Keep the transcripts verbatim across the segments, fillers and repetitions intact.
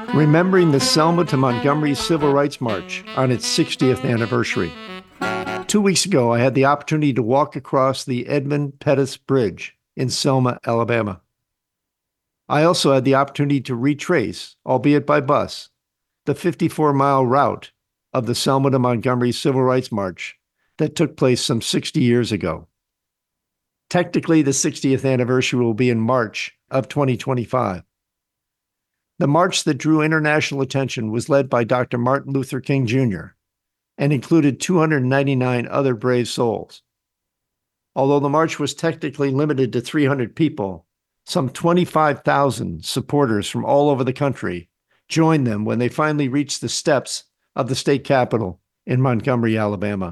remembering the Selma to Montgomery Civil Rights March on its sixtieth anniversary. Two weeks ago, I had the opportunity to walk across the Edmund Pettus Bridge in Selma, Alabama. I also had the opportunity to retrace, albeit by bus, the fifty-four mile route of the Selma to Montgomery Civil Rights March that took place some sixty years ago. Technically, the sixtieth anniversary will be in March of twenty twenty-five. The march that drew international attention was led by Doctor Martin Luther King Junior and included two hundred ninety-nine other brave souls. Although the march was technically limited to three hundred people, some twenty-five thousand supporters from all over the country joined them when they finally reached the steps of the state capitol in Montgomery, Alabama.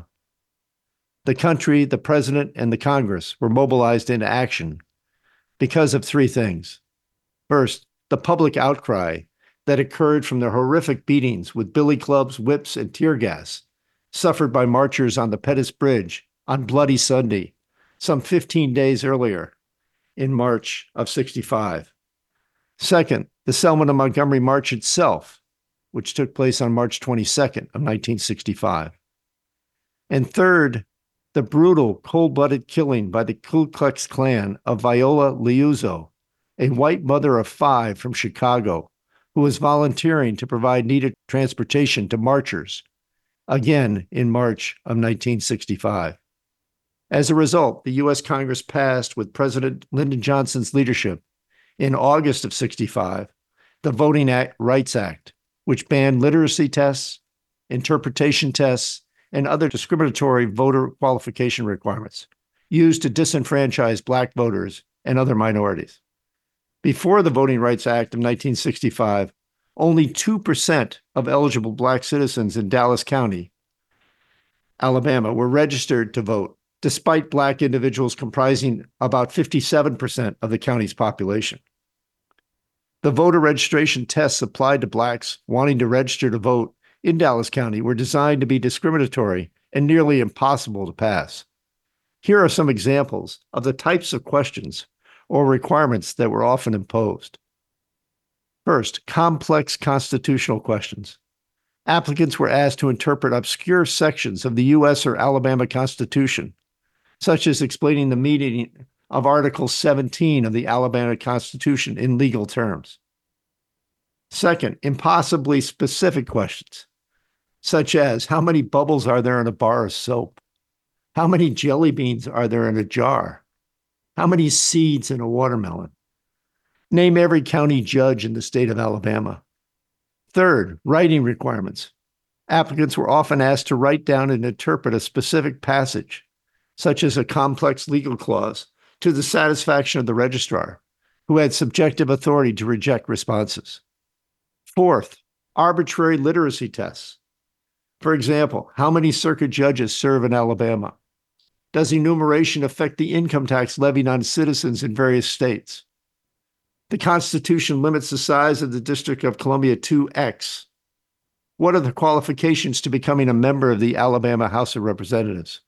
The country, the president, and the Congress were mobilized into action because of three things. First, the public outcry that occurred from the horrific beatings with billy clubs, whips, and tear gas suffered by marchers on the Pettus Bridge on Bloody Sunday, some fifteen days earlier in March of sixty-five. Second, the Selma to Montgomery March itself, which took place on March twenty-second of nineteen sixty-five. And third, the brutal, cold-blooded killing by the Ku Klux Klan of Viola Liuzzo, a white mother of five from Chicago who was volunteering to provide needed transportation to marchers, again in March of nineteen sixty-five. As a result, the U S Congress passed, with President Lyndon Johnson's leadership, in August of sixty-five, the Voting Rights Act, which banned literacy tests, interpretation tests, and other discriminatory voter qualification requirements used to disenfranchise Black voters and other minorities. Before the Voting Rights Act of nineteen sixty-five, only two percent of eligible Black citizens in Dallas County, Alabama, were registered to vote, despite Black individuals comprising about fifty-seven percent of the county's population. The voter registration tests applied to Blacks wanting to register to vote in Dallas County were designed to be discriminatory and nearly impossible to pass. Here are some examples of the types of questions or requirements that were often imposed. First, complex constitutional questions. Applicants were asked to interpret obscure sections of the U S or Alabama Constitution, such as explaining the meaning of Article seventeen of the Alabama Constitution in legal terms. Second, impossibly specific questions, such as how many bubbles are there in a bar of soap? How many jelly beans are there in a jar? How many seeds in a watermelon? Name every county judge in the state of Alabama. Third, writing requirements. Applicants were often asked to write down and interpret a specific passage, such as a complex legal clause, to the satisfaction of the registrar, who had subjective authority to reject responses. Fourth, arbitrary literacy tests. For example, how many circuit judges serve in Alabama? Does enumeration affect the income tax levied on citizens in various states? The Constitution limits the size of the District of Columbia to X. What are the qualifications to becoming a member of the Alabama House of Representatives?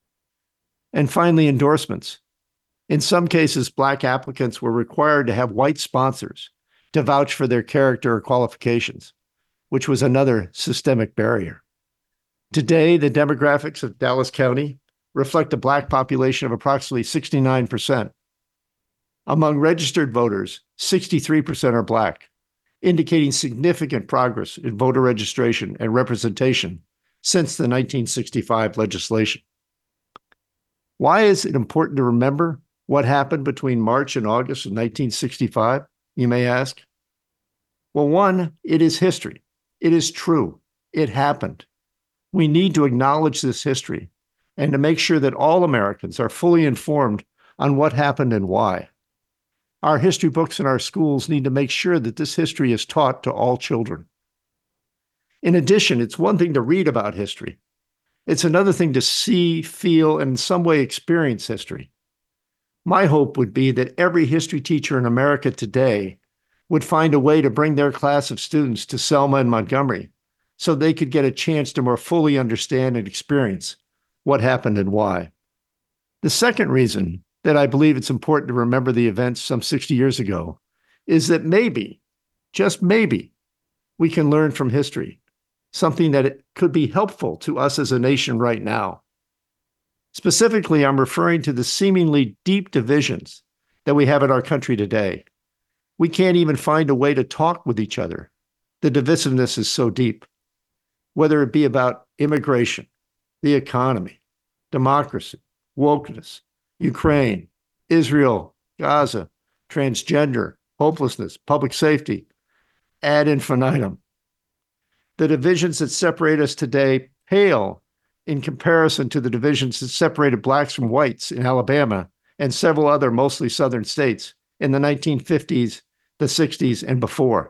And finally, endorsements. In some cases, Black applicants were required to have white sponsors to vouch for their character or qualifications, which was another systemic barrier. Today, the demographics of Dallas County reflect a Black population of approximately sixty-nine percent. Among registered voters, sixty-three percent are Black, indicating significant progress in voter registration and representation since the nineteen sixty-five legislation. Why is it important to remember what happened between March and August of nineteen sixty-five, you may ask? Well, one, it is history. It is true. It happened. We need to acknowledge this history and to make sure that all Americans are fully informed on what happened and why. Our history books in our schools need to make sure that this history is taught to all children. In addition, it's one thing to read about history. It's another thing to see, feel, and in some way experience history. My hope would be that every history teacher in America today would find a way to bring their class of students to Selma and Montgomery so they could get a chance to more fully understand and experience what happened and why. The second reason that I believe it's important to remember the events some sixty years ago is that maybe, just maybe, we can learn from history, something that it could be helpful to us as a nation right now. Specifically, I'm referring to the seemingly deep divisions that we have in our country today. We can't even find a way to talk with each other. The divisiveness is so deep, whether it be about immigration, the economy, democracy, wokeness, Ukraine, Israel, Gaza, transgender, hopelessness, public safety, ad infinitum. The divisions that separate us today pale in comparison to the divisions that separated blacks from whites in Alabama and several other mostly southern states in the nineteen fifties, the sixties, and before.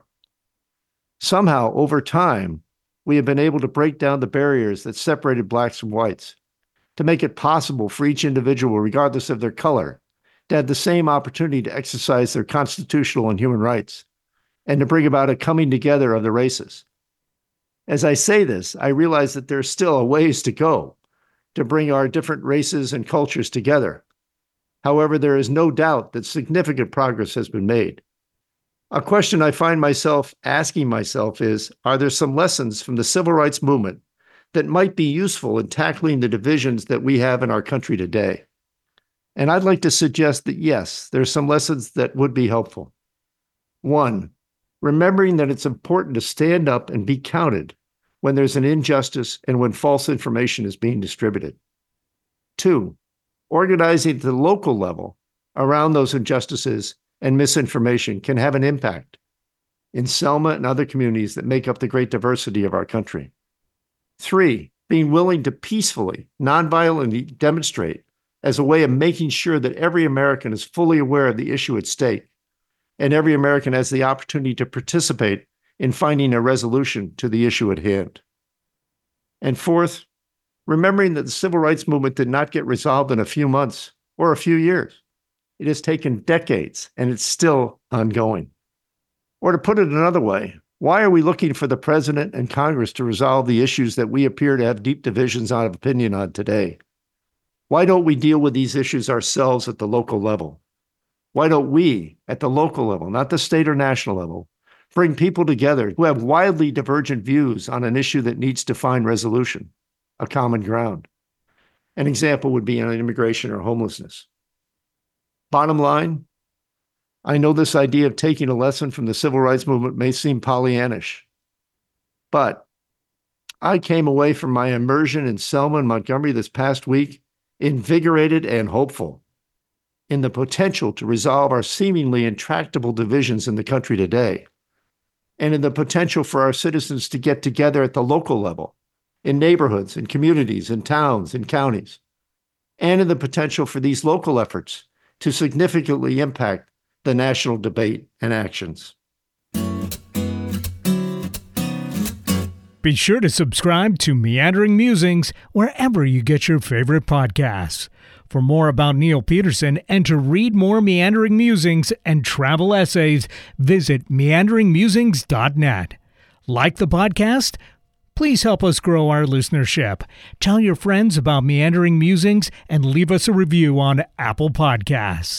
Somehow, over time, we have been able to break down the barriers that separated blacks from whites, to make it possible for each individual, regardless of their color, to have the same opportunity to exercise their constitutional and human rights, and to bring about a coming together of the races. As I say this, I realize that there's still a ways to go to bring our different races and cultures together. However, there is no doubt that significant progress has been made. A question I find myself asking myself is, are there some lessons from the civil rights movement that might be useful in tackling the divisions that we have in our country today? And I'd like to suggest that yes, there are some lessons that would be helpful. One, remembering that it's important to stand up and be counted when there's an injustice and when false information is being distributed. Two, organizing at the local level around those injustices and misinformation can have an impact in Selma and other communities that make up the great diversity of our country. Three, being willing to peacefully, nonviolently demonstrate as a way of making sure that every American is fully aware of the issue at stake, and every American has the opportunity to participate in finding a resolution to the issue at hand. And fourth, remembering that the civil rights movement did not get resolved in a few months or a few years. It has taken decades, and it's still ongoing. Or to put it another way, why are we looking for the president and Congress to resolve the issues that we appear to have deep divisions of opinion on today? Why don't we deal with these issues ourselves at the local level? Why don't we, at the local level, not the state or national level, bring people together who have widely divergent views on an issue that needs to find resolution, a common ground? An example would be on immigration or homelessness. Bottom line, I know this idea of taking a lesson from the civil rights movement may seem Pollyannish, but I came away from my immersion in Selma and Montgomery this past week invigorated and hopeful in the potential to resolve our seemingly intractable divisions in the country today, and in the potential for our citizens to get together at the local level, in neighborhoods, in communities, in towns, in counties, and in the potential for these local efforts to significantly impact the national debate and actions. Be sure to subscribe to Meandering Musings wherever you get your favorite podcasts. For more about Neil Peterson and to read more Meandering Musings and travel essays, visit meandering musings dot net. Like the podcast? Please help us grow our listenership. Tell your friends about Meandering Musings and leave us a review on Apple Podcasts.